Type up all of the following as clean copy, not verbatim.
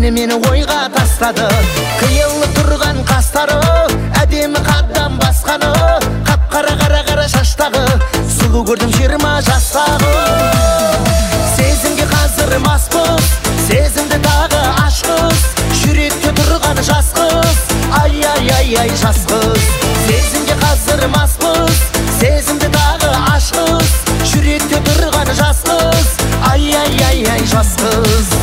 мені ойға тастады. Қиылып тұрған қастары, әдемі қадам басқаны, қап-қара қара шаштағы, сұлу көрдім 20 жастағы. Сезімге қазір маспыз, сезімді тағы ашқыз, жүректе тұрған жас қыз, ай жас қыз. Сезімге қазір маспыз, сезімді тағы ашқыз, жүректе тұрған жас қыз, ай жас қыз.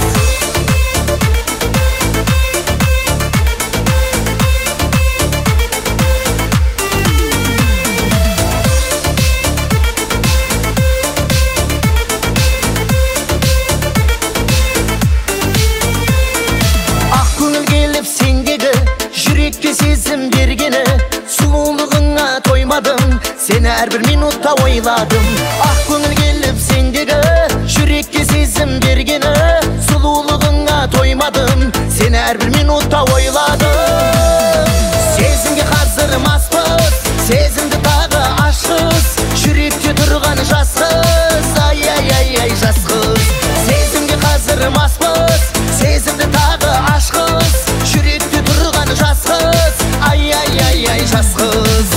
Жүрекке сезім бергені, сұлулығыңа тоймадым, сені әрбір минутта ойладым. Ақ көңіл келіп сендегі, жүрекке сезім бергені, сұлулығыңа тоймадым, сені әрбір минутта ойладым. Сезімге қазір маспыз, сезімді тағы ашқыз, жүректе тұрған жас қыз, ай жас қыз. Сезімге қазір маспыз, сезімді тағы ашқыз, жүректе тұрған жас қыз, ай жас қыз.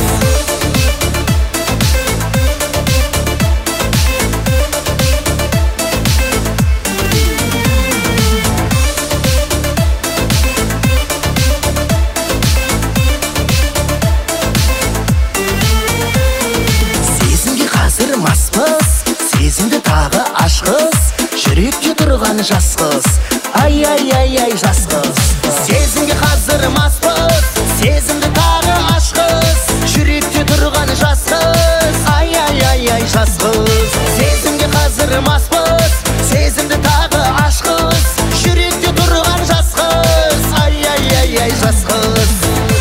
Сезімге қазір маспыз, сезімді тағы ашқыз, жүректе тұрған жас қыз, ай жас қыз. Сезімге қазір маспыз, сезімді тағы ашқыз, жүректе тұрған жас қыз, ай жас қыз. Сезімге қазір маспыз, сезімді тағы ашқыз, жүректе тұрған жас қыз, ай жас қыз.